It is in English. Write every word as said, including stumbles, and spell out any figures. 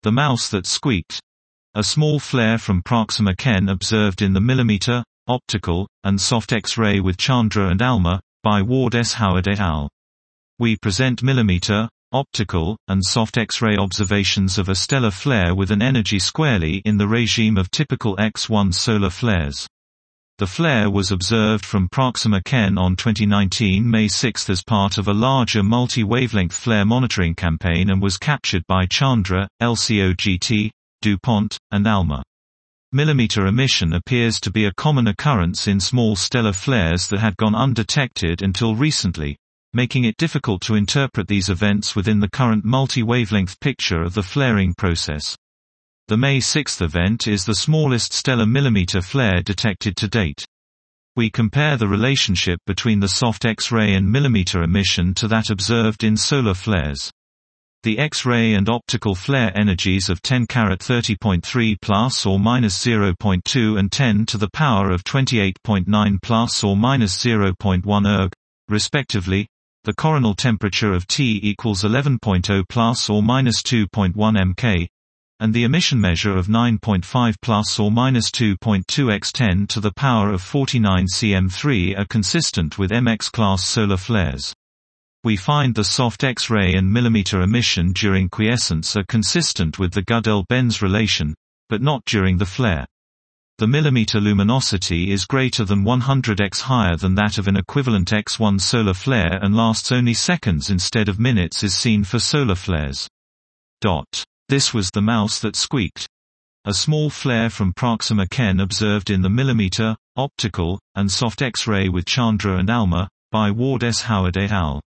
The mouse that squeaked. A small flare from Proxima Cen observed in the millimeter, optical, and soft X-ray with Chandra and Alma, by Ward S. Howard et al. We present millimeter, optical, and soft X-ray observations of a stellar flare with an energy squarely in the regime of typical X one solar flares. The flare was observed from Proxima Cen on twenty nineteen May sixth as part of a larger multi-wavelength flare monitoring campaign and was captured by Chandra, L C O G T, DuPont, and Alma. Millimeter emission appears to be a common occurrence in small stellar flares that had gone undetected until recently, making it difficult to interpret these events within the current multi-wavelength picture of the flaring process. The May sixth event is the smallest stellar millimeter flare detected to date. We compare the relationship between the soft X-ray and millimeter emission to that observed in solar flares. The X-ray and optical flare energies of ten carat thirty point three plus or minus zero point two and ten to the power of twenty-eight point nine plus or minus zero point one erg, respectively, the coronal temperature of T equals eleven point zero plus or minus two point one millikelvin, and the emission measure of nine point five plus or minus two point two by ten to the power of forty-nine centimeters three are consistent with M X-class solar flares. We find the soft X-ray and millimeter emission during quiescence are consistent with the Guddell-Benz relation, but not during the flare. The millimeter luminosity is greater than one hundred x higher than that of an equivalent X one solar flare and lasts only seconds instead of minutes as seen for solar flares. Dot. This was the mouse that squeaked. A small flare from Proxima Cen observed in the millimeter, optical, and soft X-ray with Chandra and Alma, by Ward S. Howard et al.